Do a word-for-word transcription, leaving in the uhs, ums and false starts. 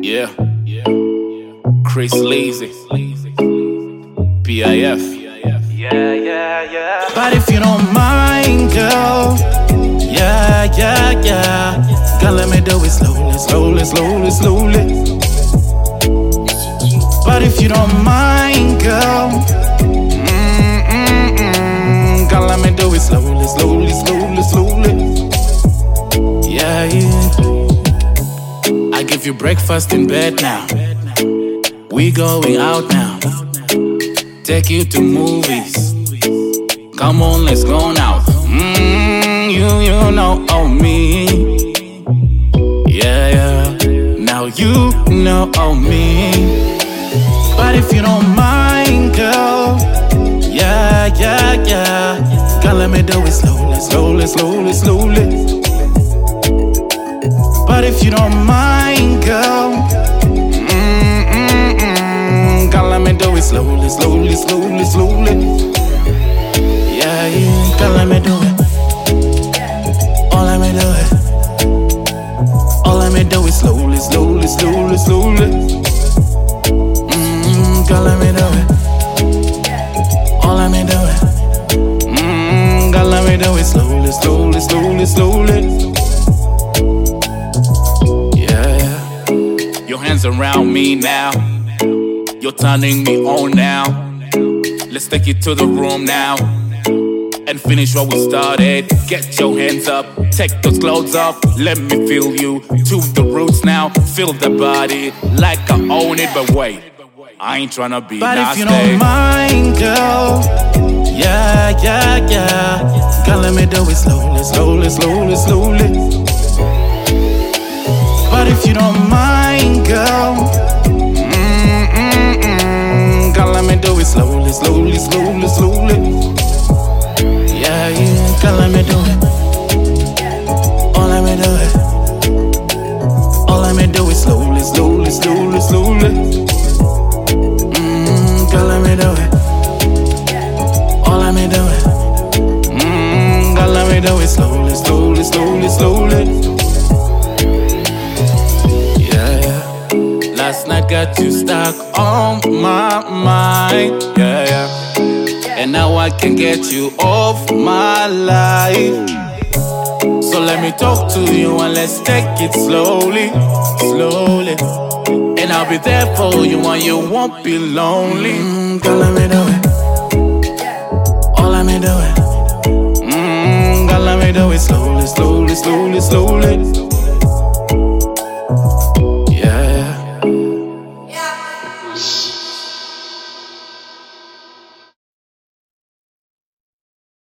Yeah, Chris Lazy, P I F. Yeah, yeah, yeah. But if you don't mind, girl, yeah, yeah, yeah, girl, let me do it slowly, slowly, slowly, slowly. But if you don't mind, girl, mm, mm, mm, girl, let me do it slowly, slowly, slowly, slowly. Yeah, yeah. I give you breakfast in bed now. We going out now. Take you to movies. Come on, let's go now. Mmm, you, you know oh me. Yeah, yeah. Now you know oh me. But if you don't mind, girl, yeah, yeah, yeah, girl, let me do it slowly, slowly, slowly, slowly. But if you don't mind, girl, mm, mm, mm, girl, let me do it slowly, slowly, slowly, slowly. Yeah, yeah, girl, let me do it. Oh, let me do it. Oh, let me do it slowly, slowly, slowly, slowly. Mm, girl, let me do it. Oh, let me do it. Mm, girl, let me do it slowly, slowly, slowly, slowly. Your hands around me now. You're turning me on now. Let's take it to the room now and finish what we started. Get your hands up, take those clothes off. Let me feel you to the roots now. Feel the body like I own it. But wait, I ain't tryna be but nasty. If you don't mind, girl, yeah, yeah, yeah, girl, let me do it slowly, slowly, slowly, slowly. But if you don't mind, girl, mm, mm, mm, girl, let me do it slowly, slowly, slowly, slowly. Yeah, yeah, girl, let me do it. Oh, let me do it. Oh, let me do it slowly, slowly, slowly, slowly. Mm, girl, let me do it. Oh, let me do it. Mm, girl, let me do it slowly, slowly, slowly, slowly. Last night got you stuck on my mind, yeah, yeah. And now I can get you off my life. So let me talk to you and let's take it slowly, slowly. And I'll be there for you and you won't be lonely. Mm, girl, let me do it. Oh, let me do it. Mm, girl, let me do it slowly, slowly, slowly, slowly.